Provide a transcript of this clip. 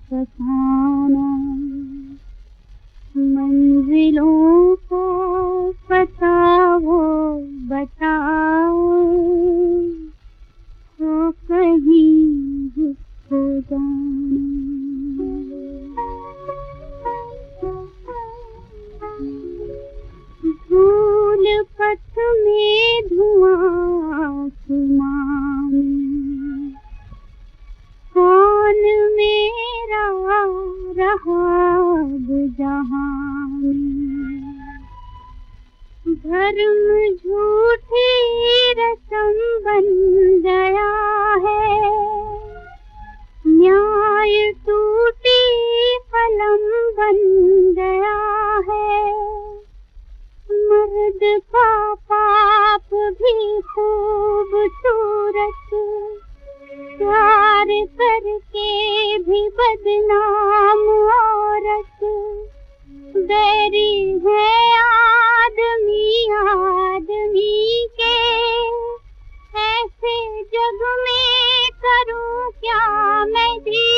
फसाना, मंजिलों का पता वो बताओ, तो कहीं खो जाना। धूल पथ में धुआं आसमां में, कौन मेरा रहा अब जहां में। धर्म झूठी रस्म बन गया है, न्याय टूटी कलम बन गया है। मर्द का पाप भी खूबसूरत, प्यार करके भी बदनाम औरत। बैरी है आदमी आदमी के, ऐसे जग में करूं क्या मैं जी।